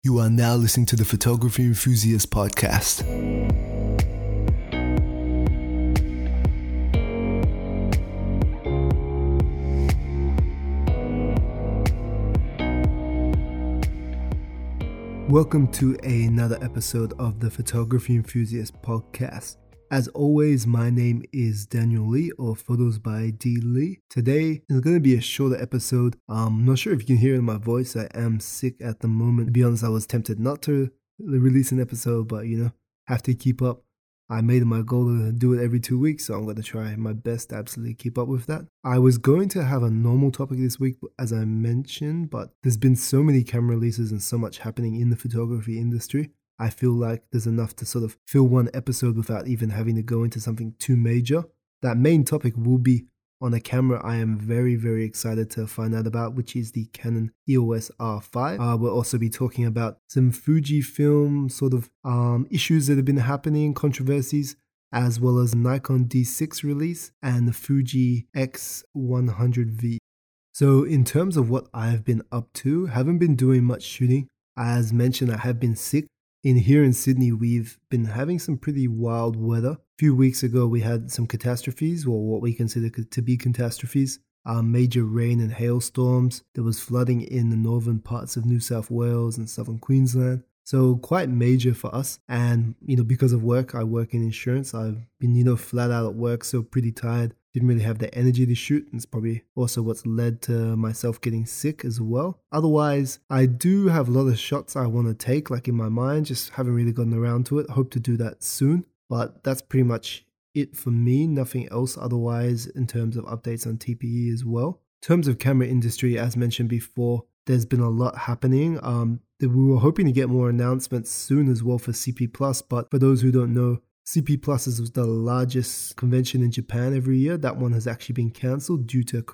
You are now listening to the Photography Enthusiast Podcast. Welcome to another episode of the Photography Enthusiast Podcast. As always, my name is Daniel Lee, or Photos by D. Lee. Today is going to be a shorter episode. I'm not sure if you can hear in my voice. I am sick at the moment. To be honest, I was tempted not to release an episode, but have to keep up. I made it my goal to do it every 2 weeks, so I'm going to try my best to absolutely keep up with that. I was going to have a normal topic this week, as I mentioned, but there's been so many camera releases and so much happening in the photography industry. I feel like there's enough to sort of fill one episode without even having to go into something too major. That main topic will be on a camera I am very, very excited to find out about, which is the Canon EOS R5. We'll also be talking about some Fujifilm sort of issues that have been happening, controversies, as well as Nikon D6 release and the Fuji X100V. So in terms of what I've been up to, haven't been doing much shooting. As mentioned, I have been sick. Here in Sydney, we've been having some pretty wild weather. A few weeks ago, we had some catastrophes, or what we consider to be catastrophes. Major rain and hailstorms. There was flooding in the northern parts of New South Wales and southern Queensland. So quite major for us. And, because of work, I work in insurance. I've been, flat out at work, so pretty tired. Didn't really have the energy to shoot. And it's probably also what's led to myself getting sick as well. Otherwise, I do have a lot of shots I want to take, like in my mind. Just haven't really gotten around to it. Hope to do that soon. But that's pretty much it for me. Nothing else otherwise in terms of updates on TPE as well. In terms of camera industry, as mentioned before, there's been a lot happening. We were hoping to get more announcements soon as well for CP+, but for those who don't know, CP Plus is the largest convention in Japan every year. That one has actually been cancelled due to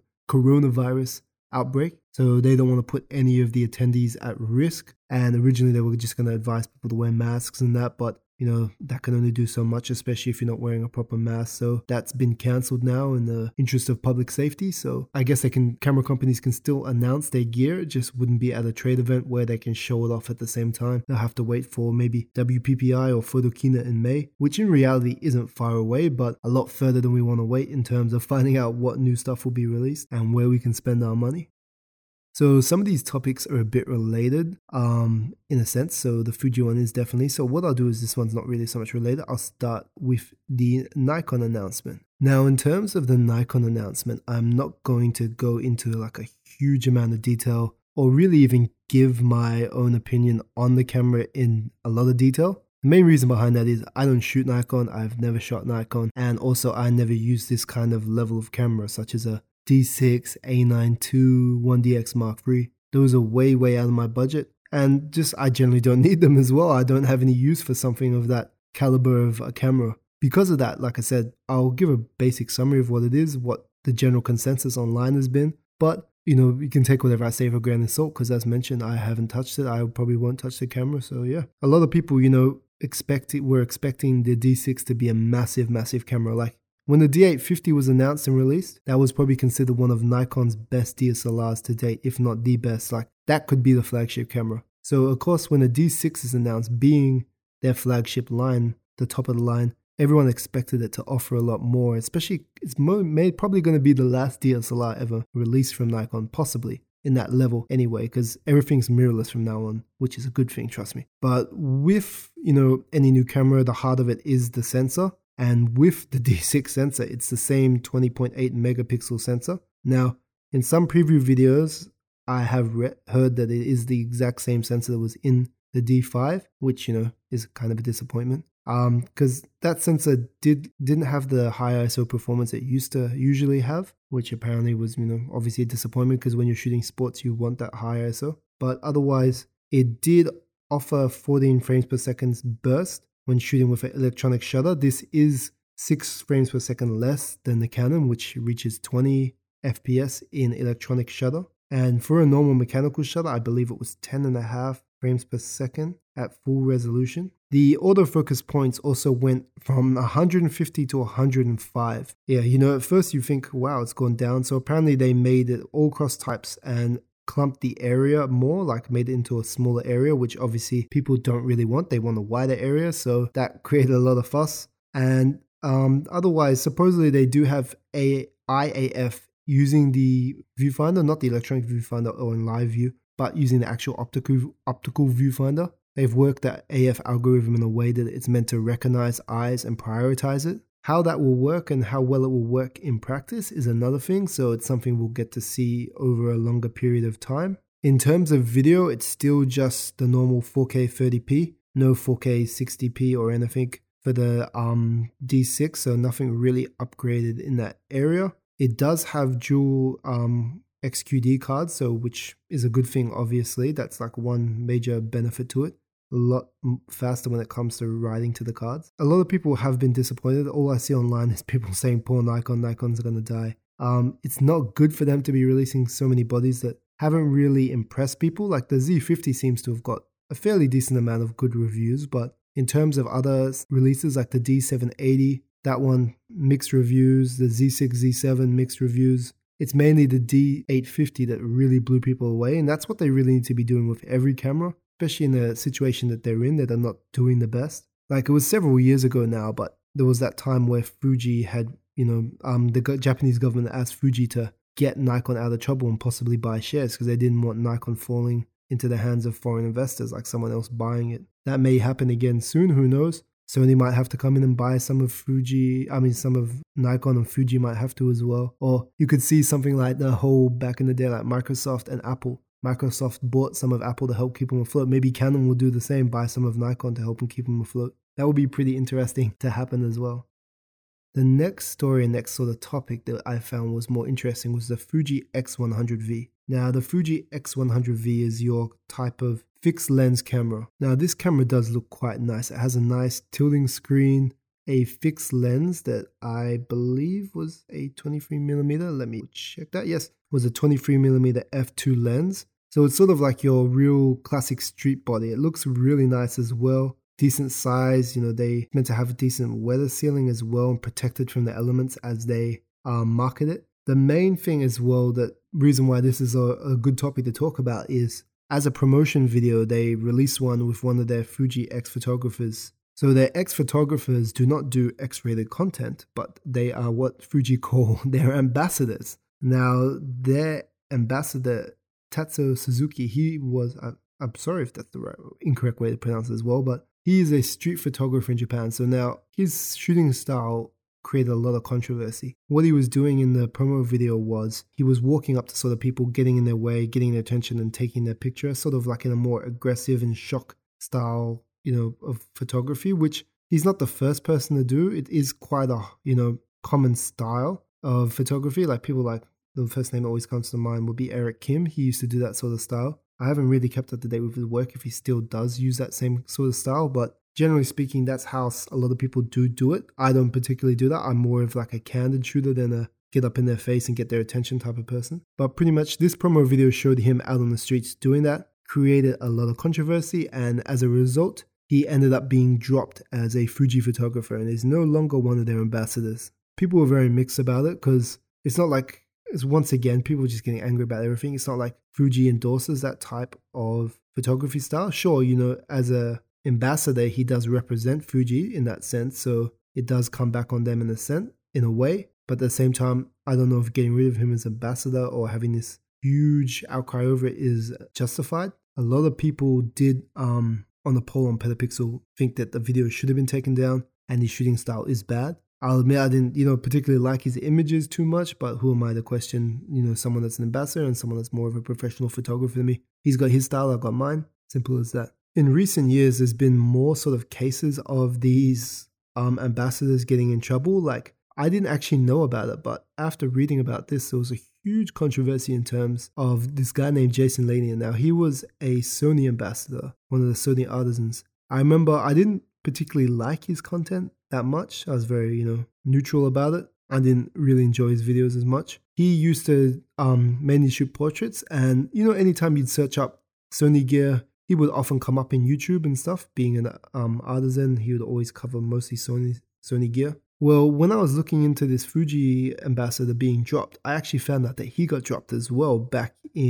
coronavirus outbreak. So they don't want to put any of the attendees at risk. And originally they were just going to advise people to wear masks and that, but that can only do so much, especially if you're not wearing a proper mask. So that's been cancelled now in the interest of public safety. So I guess camera companies can still announce their gear. It just wouldn't be at a trade event where they can show it off at the same time. They'll have to wait for maybe WPPI or Photokina in May, which in reality isn't far away, but a lot further than we want to wait in terms of finding out what new stuff will be released and where we can spend our money. So some of these topics are a bit related in a sense. So the Fuji one is definitely. So what I'll do is this one's not really so much related. I'll start with the Nikon announcement. Now, in terms of the Nikon announcement, I'm not going to go into like a huge amount of detail or really even give my own opinion on the camera in a lot of detail. The main reason behind that is I don't shoot Nikon. I've never shot Nikon. And also I never use this kind of level of camera, such as a D6, A9 II, 1DX Mark III. Those are way, way out of my budget. And just I generally don't need them as well. I don't have any use for something of that caliber of a camera. Because of that, like I said, I'll give a basic summary of what it is, what the general consensus online has been. But, you can take whatever I say for a grain of salt, because as mentioned, I haven't touched it. I probably won't touch the camera. So yeah, a lot of people, were expecting the D6 to be a massive, massive camera. Like, when the D850 was announced and released, that was probably considered one of Nikon's best DSLRs to date, if not the best. Like, that could be the flagship camera. So, of course, when the D6 is announced, being their flagship line, the top of the line, everyone expected it to offer a lot more, especially it's probably going to be the last DSLR ever released from Nikon, possibly in that level anyway, because everything's mirrorless from now on, which is a good thing, trust me. But with, any new camera, the heart of it is the sensor. And with the D6 sensor, it's the same 20.8 megapixel sensor. Now, in some preview videos, I have heard that it is the exact same sensor that was in the D5, which, is kind of a disappointment. Because that sensor didn't have the high ISO performance it used to usually have, which apparently was, obviously a disappointment, because when you're shooting sports, you want that high ISO. But otherwise, it did offer 14 frames per second burst when shooting with an electronic shutter. This is 6 frames per second less than the Canon, which reaches 20 FPS in electronic shutter. And for a normal mechanical shutter, I believe it was 10.5 frames per second at full resolution. The autofocus points also went from 150 to 105. Yeah, at first you think, wow, it's gone down. So apparently they made it all cross types and clumped the area more, like made it into a smaller area, which obviously people don't really want. They want a wider area, so that created a lot of fuss. And otherwise, supposedly they do have a IAF using the viewfinder, not the electronic viewfinder or in live view, but using the actual optical viewfinder. They've worked the AF algorithm in a way that it's meant to recognize eyes and prioritize it. How that will work and how well it will work in practice is another thing, so it's something we'll get to see over a longer period of time. In terms of video, it's still just the normal 4K 30p, no 4K 60p or anything for the D6, so nothing really upgraded in that area. It does have dual XQD cards, so which is a good thing, obviously. That's like one major benefit to it. A lot faster when it comes to writing to the cards. A lot of people have been disappointed. All I see online is people saying poor Nikon, Nikon's are going to die. It's not good for them to be releasing so many bodies that haven't really impressed people. Like the Z50 seems to have got a fairly decent amount of good reviews, but in terms of other releases like the D780, that one mixed reviews, the Z6, Z7 mixed reviews. It's mainly the D850 that really blew people away, and that's what they really need to be doing with every camera, especially in the situation that they're in, that they're not doing the best. Like it was several years ago now, but there was that time where Fuji had, the Japanese government asked Fuji to get Nikon out of trouble and possibly buy shares because they didn't want Nikon falling into the hands of foreign investors, like someone else buying it. That may happen again soon, who knows? Sony might have to come in and buy some of Nikon, and Fuji might have to as well. Or you could see something like the whole back in the day, like Microsoft and Apple. Microsoft bought some of Apple to help keep them afloat. Maybe Canon will do the same, buy some of Nikon to help them keep them afloat. That would be pretty interesting to happen as well. The next story and next sort of topic that I found was more interesting was the Fuji X100V. Now, the Fuji X100V is your type of fixed lens camera. Now, this camera does look quite nice. It has a nice tilting screen, a fixed lens that I believe was a 23mm. Let me check that. Yes, it was a 23mm f2 lens. So it's sort of like your real classic street body. It looks really nice as well. Decent size, they meant to have a decent weather sealing as well and protected from the elements as they market it. The main thing as well, that reason why this is a good topic to talk about is as a promotion video, they released one with one of their Fuji X photographers. So their X photographers do not do X-rated content, but they are what Fuji call their ambassadors. Now, their ambassador, Tatsuo Suzuki, he was, I'm sorry if that's the incorrect way to pronounce it as well, but he is a street photographer in Japan. So now his shooting style created a lot of controversy. What he was doing in the promo video was he was walking up to sort of people, getting in their way, getting their attention and taking their picture, sort of like in a more aggressive and shock style, of photography, which he's not the first person to do. It is quite a, common style of photography. Like people like, the first name that always comes to mind would be Eric Kim. He used to do that sort of style. I haven't really kept up to date with his work if he still does use that same sort of style, but generally speaking, that's how a lot of people do it. I don't particularly do that. I'm more of like a candid shooter than a get up in their face and get their attention type of person. But pretty much this promo video showed him out on the streets doing that, created a lot of controversy, and as a result, he ended up being dropped as a Fuji photographer and is no longer one of their ambassadors. People were very mixed about it because it's not like, it's once again, people just getting angry about everything. It's not like Fuji endorses that type of photography style. Sure, as a ambassador, he does represent Fuji in that sense, so it does come back on them in a way. But at the same time, I don't know if getting rid of him as ambassador or having this huge outcry over it is justified. A lot of people did, on the poll on Petapixel, think that the video should have been taken down and his shooting style is bad. I'll admit I didn't, particularly like his images too much, but who am I to question, someone that's an ambassador and someone that's more of a professional photographer than me. He's got his style, I've got mine. Simple as that. In recent years, there's been more sort of cases of these ambassadors getting in trouble. Like, I didn't actually know about it, but after reading about this, there was a huge controversy in terms of this guy named Jason Lanier. Now, he was a Sony ambassador, one of the Sony artisans. I remember I didn't particularly like his content that much. I was very, neutral about it. I didn't really enjoy his videos as much. He used to mainly shoot portraits, and, anytime you'd search up Sony gear, he would often come up in YouTube and stuff. Being an artisan, he would always cover mostly Sony gear. Well, when I was looking into this Fuji ambassador being dropped, I actually found out that he got dropped as well back in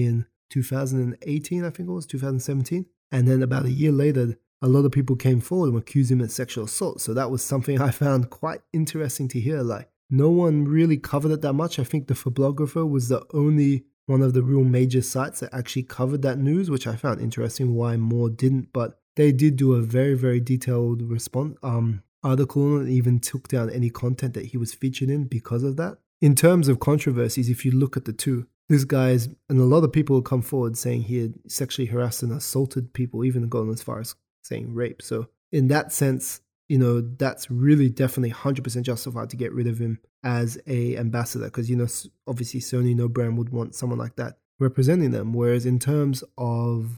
2018, I think it was 2017. And then about a year later, a lot of people came forward and accused him of sexual assault. So that was something I found quite interesting to hear. Like, no one really covered it that much. I think the Fablographer was the only one of the real major sites that actually covered that news, which I found interesting why more didn't. But they did do a very, very detailed article and even took down any content that he was featured in because of that. In terms of controversies, if you look at the two, this guy's, and a lot of people come forward saying he had sexually harassed and assaulted people, even gone as far as saying rape. So in that sense, that's really definitely 100% justified to get rid of him as a ambassador, because, obviously Sony, no brand would want someone like that representing them. Whereas in terms of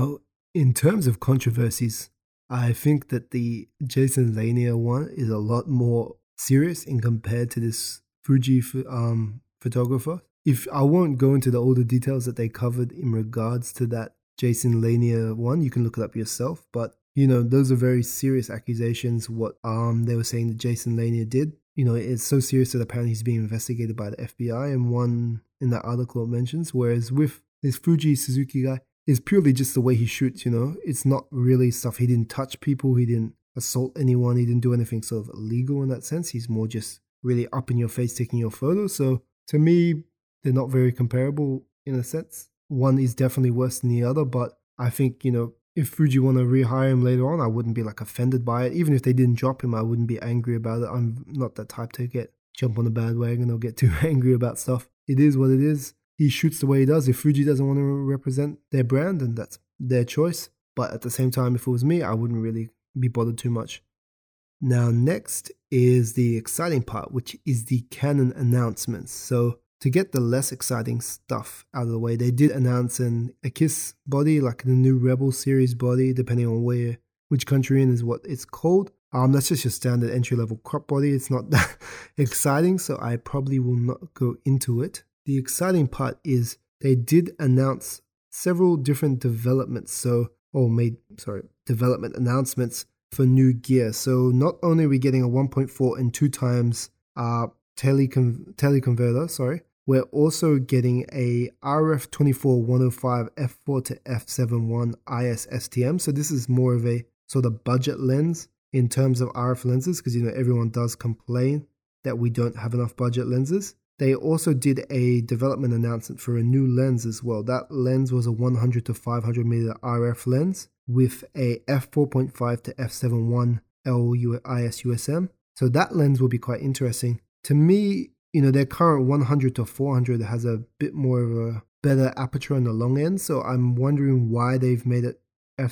controversies, I think that the Jason Lanier one is a lot more serious in compared to this Fuji photographer. If I won't go into all the details that they covered in regards to that Jason Lanier one, you can look it up yourself. But those are very serious accusations. What they were saying that Jason Lanier did. It's so serious that apparently he's being investigated by the FBI, and one in that article it mentions. Whereas with this Fuji Suzuki guy, it's purely just the way he shoots. It's not really stuff. He didn't touch people. He didn't assault anyone. He didn't do anything sort of illegal in that sense. He's more just really up in your face taking your photos. So to me, they're not very comparable in a sense. One is definitely worse than the other, but I think, if Fuji want to rehire him later on, I wouldn't be offended by it. Even if they didn't drop him, I wouldn't be angry about it. I'm not that type to jump on the bandwagon or get too angry about stuff. It is what it is. He shoots the way he does. If Fuji doesn't want to represent their brand, then that's their choice. But at the same time, if it was me, I wouldn't really be bothered too much. Now, next is the exciting part, which is the Canon announcements. So to get the less exciting stuff out of the way, they did announce a KISS body, like the new Rebel series body, depending on which country you're in is what it's called. That's just your standard entry-level crop body. It's not that exciting, so I probably will not go into it. The exciting part is they did announce several different development announcements for new gear. So not only are we getting a 1.4 and 2 times teleconverter, we're also getting a RF24105 f4 to f7.1 IS STM. So this is more of a sort of budget lens in terms of RF lenses, because everyone does complain that we don't have enough budget lenses. They also did a development announcement for a new lens as well. That lens was a 100 to 500 millimeter RF lens with a f4.5 to f7.1 LIS USM. So that lens will be quite interesting. To me, their current 100 to 400 has a bit more of a better aperture on the long end. So I'm wondering why they've made it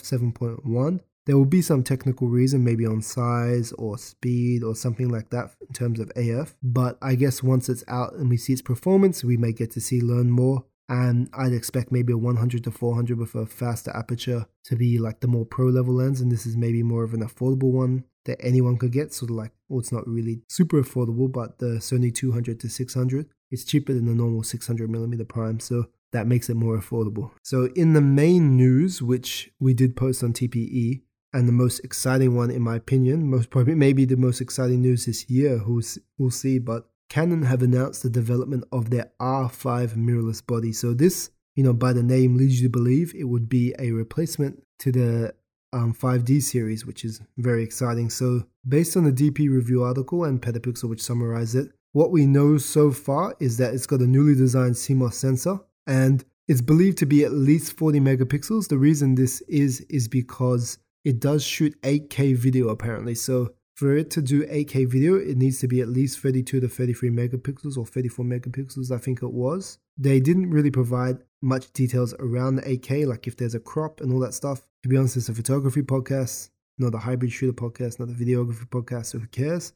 f7.1. There will be some technical reason, maybe on size or speed or something like that in terms of AF. But I guess once it's out and we see its performance, we may get to learn more. And I'd expect maybe a 100 to 400 with a faster aperture to be like the more pro level lens. And this is maybe more of an affordable one that anyone could get. Sort of like, it's not really super affordable, but the Sony 200 to 600, it's cheaper than the normal 600mm prime. So that makes it more affordable. So in the main news, which we did post on TPE, and the most exciting one, in my opinion, maybe the most exciting news this year, we'll see, but Canon have announced the development of their R5 mirrorless body. So this, by the name leads you to believe it would be a replacement to the 5D series, which is very exciting. So based on the DP review article and Petapixel, which summarize it, what we know so far is that it's got a newly designed CMOS sensor, and it's believed to be at least 40 megapixels. The reason this is because it does shoot 8K video apparently. So for it to do 8K video, it needs to be at least 32 to 33 megapixels or 34 megapixels, I think it was. They didn't really provide much details around the 8K, like if there's a crop and all that stuff. To be honest, it's a photography podcast, not a hybrid shooter podcast, not a videography podcast, so who cares?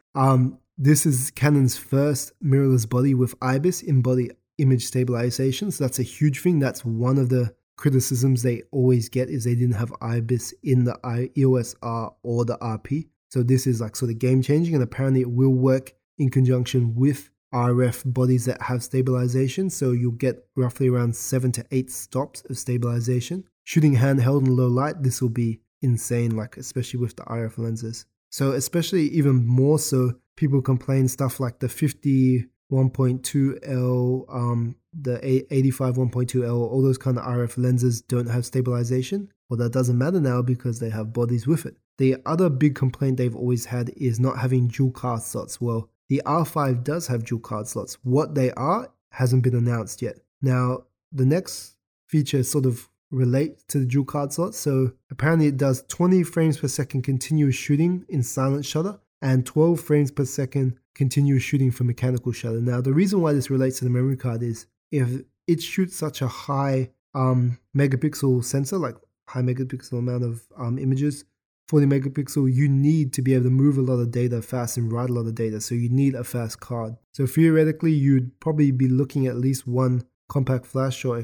This is Canon's first mirrorless body with IBIS, in-body image stabilization. So that's a huge thing. That's one of the criticisms they always get, is they didn't have IBIS in the EOS R or the RP. So this is like sort of game changing, and apparently it will work in conjunction with RF bodies that have stabilization. So you'll get roughly around 7 to 8 stops of stabilization. Shooting handheld in low light, this will be insane, like especially with the RF lenses. So especially even more so, people complain stuff like the 50 1.2L, the 85 1.2L, all those kind of RF lenses don't have stabilization. Well, that doesn't matter now because they have bodies with it. The other big complaint they've always had is not having dual card slots. Well, the R5 does have dual card slots. What they are hasn't been announced yet. Now, the next feature sort of relates to the dual card slots. So apparently it does 20 frames per second continuous shooting in silent shutter and 12 frames per second continuous shooting for mechanical shutter. Now, the reason why this relates to the memory card is if it shoots such a high megapixel sensor, like high megapixel amount of images, 40 megapixel, you need to be able to move a lot of data fast and write a lot of data. So you need a fast card. So theoretically, you'd probably be looking at least one compact flash, or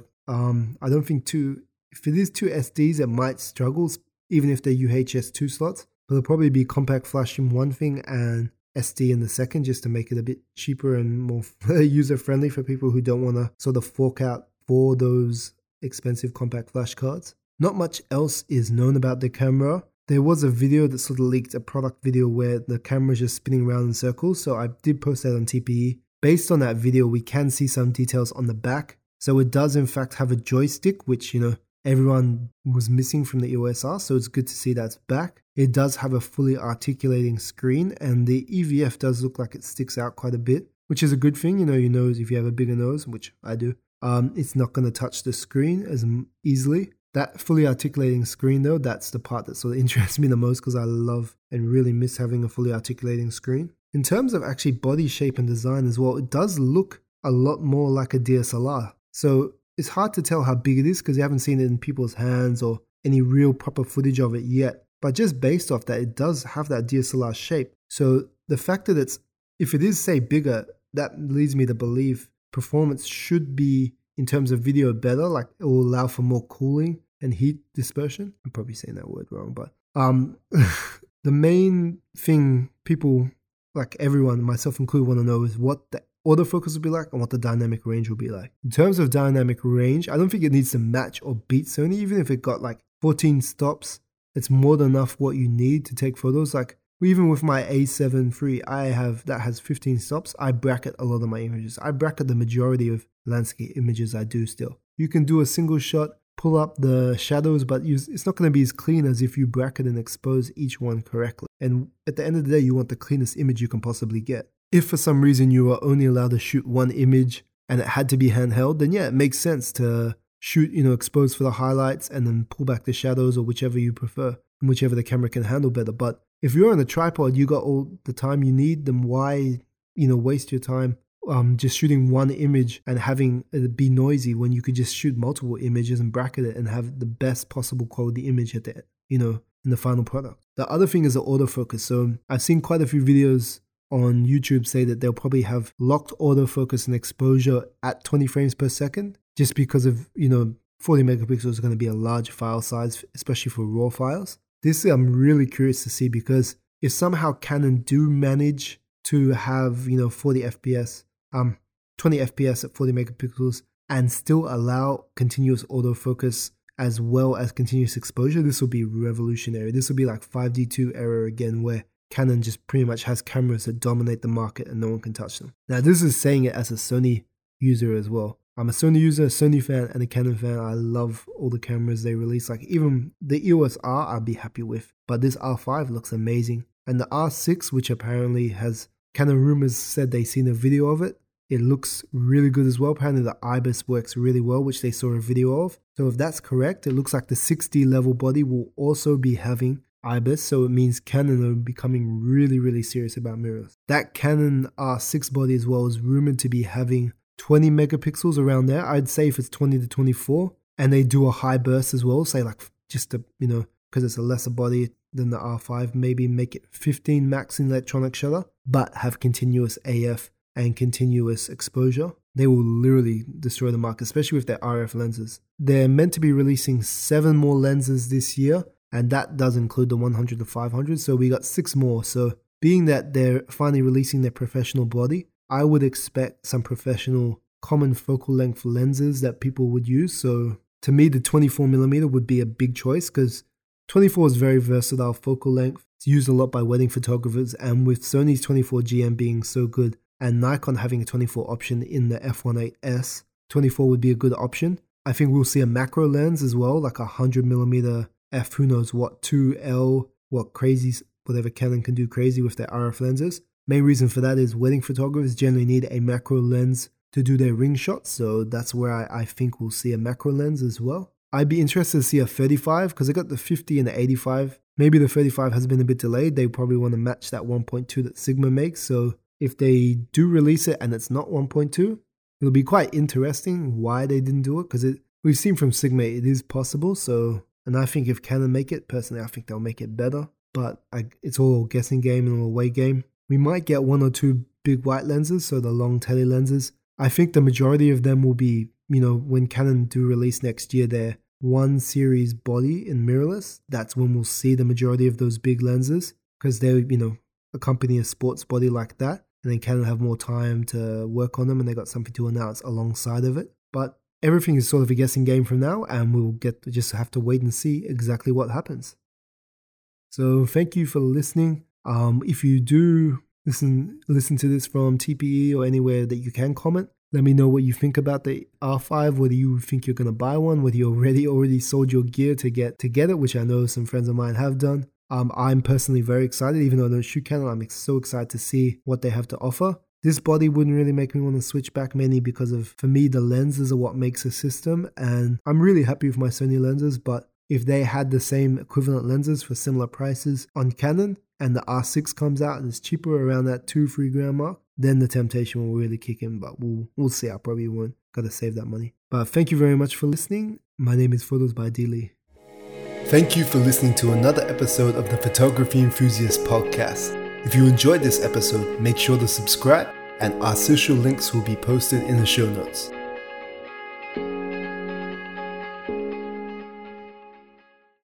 I don't think two. If it is two SDs, it might struggle, even if they're UHS 2 slots. But it'll probably be compact flash in one thing and SD in the second, just to make it a bit cheaper and more user-friendly for people who don't want to sort of fork out for those expensive compact flash cards. Not much else is known about the camera. There was a video that sort of leaked, a product video where the camera is just spinning around in circles. So I did post that on TPE. Based on that video, we can see some details on the back. So it does in fact have a joystick, which, everyone was missing from the EOS R. So it's good to see that's back. It does have a fully articulating screen, and the EVF does look like it sticks out quite a bit, which is a good thing. Your nose, if you have a bigger nose, which I do, it's not going to touch the screen as easily. That fully articulating screen though, that's the part that sort of interests me the most because I love and really miss having a fully articulating screen. In terms of actually body shape and design as well, it does look a lot more like a DSLR. So it's hard to tell how big it is because you haven't seen it in people's hands or any real proper footage of it yet. But just based off that, it does have that DSLR shape. So the fact that if it is, say, bigger, that leads me to believe performance should be, in terms of video, better. Like it will allow for more cooling and heat dispersion. I'm probably saying that word wrong, but the main thing people, like everyone, myself included, want to know is what the autofocus will be like and what the dynamic range will be like. In terms of dynamic range, I don't think it needs to match or beat Sony. Even if it got like 14 stops, it's more than enough what you need to take photos. Like even with my A7 III, that has 15 stops. I bracket a lot of my images. I bracket the majority of landscape images I do still. You can do a single shot, pull up the shadows, but it's not going to be as clean as if you bracket and expose each one correctly. And at the end of the day, you want the cleanest image you can possibly get. If for some reason you are only allowed to shoot one image and it had to be handheld, then yeah, it makes sense to shoot, expose for the highlights and then pull back the shadows or whichever you prefer and whichever the camera can handle better. But if you're on a tripod, you got all the time you need, then why, waste your time just shooting one image and having it be noisy when you could just shoot multiple images and bracket it and have the best possible quality image at the, in the final product. The other thing is the autofocus. So I've seen quite a few videos on YouTube say that they'll probably have locked autofocus and exposure at 20 frames per second just because of, 40 megapixels is going to be a large file size, especially for RAW files. This I'm really curious to see because if somehow Canon do manage to have, 40 FPS, 20 FPS at 40 megapixels and still allow continuous autofocus as well as continuous exposure, this will be revolutionary. This will be like 5D2 era again, where Canon just pretty much has cameras that dominate the market and no one can touch them. Now, this is saying it as a Sony user as well. I'm a Sony user, a Sony fan, and a Canon fan. I love all the cameras they release. Like even the EOS R, I'll be happy with. But this R5 looks amazing. And the R6, which apparently has, Canon rumors said they seen a video of it. It looks really good as well. Apparently the IBIS works really well, which they saw a video of. So if that's correct, it looks like the 6D level body will also be having IBIS, so it means Canon are becoming really, really serious about mirrorless. That Canon R6 body as well is rumored to be having 20 megapixels around there. I'd say if it's 20 to 24, and they do a high burst as well, say like just to, because it's a lesser body than the R5, maybe make it 15 max in electronic shutter, but have continuous AF and continuous exposure. They will literally destroy the market, especially with their RF lenses. They're meant to be releasing 7 more lenses this year, and that does include the 100 to 500. So we got 6 more. So being that they're finally releasing their professional body, I would expect some professional common focal length lenses that people would use. So to me, the 24mm would be a big choice because 24 is very versatile focal length. It's used a lot by wedding photographers. And with Sony's 24GM being so good and Nikon having a 24 option in the f1.8s. 24 would be a good option. I think we'll see a macro lens as well, like a 100mm f who knows what 2L, whatever Canon can do crazy with their RF lenses. Main reason for that is wedding photographers generally need a macro lens to do their ring shots, so that's where I think we'll see a macro lens as well. I'd be interested to see a 35 because I got the 50 and the 85. Maybe the 35 has been a bit delayed. They probably want to match that 1.2 that Sigma makes, so if they do release it and it's not 1.2, it'll be quite interesting why they didn't do it, because we've seen from Sigma it is possible. So, and I think if Canon make it, personally I think they'll make it better, but it's all a guessing game and all a weight game. We might get one or two big white lenses, so the long tele lenses. I think the majority of them will be, when Canon do release next year their 1 series body in mirrorless, that's when we'll see the majority of those big lenses, because they, accompany a sports body like that, and then Canon have more time to work on them and they got something to announce alongside of it. But everything is sort of a guessing game from now, and we'll just have to wait and see exactly what happens. So thank you for listening. If you do listen to this from TPE or anywhere that you can comment, let me know what you think about the R5, whether you think you're going to buy one, whether you already sold your gear to get it, which I know some friends of mine have done. I'm personally very excited, even though I don't shoot Canon, I'm so excited to see what they have to offer. This body wouldn't really make me want to switch back, mainly because for me, the lenses are what makes a system, and I'm really happy with my Sony lenses, but if they had the same equivalent lenses for similar prices on Canon, and the R6 comes out and it's cheaper around that 2-3 grand mark, then the temptation will really kick in, but we'll see. I probably won't. Gotta save that money. But thank you very much for listening. My name is Photos by D. Lee. Thank you for listening to another episode of the Photography Enthusiast podcast. If you enjoyed this episode, make sure to subscribe, and our social links will be posted in the show notes.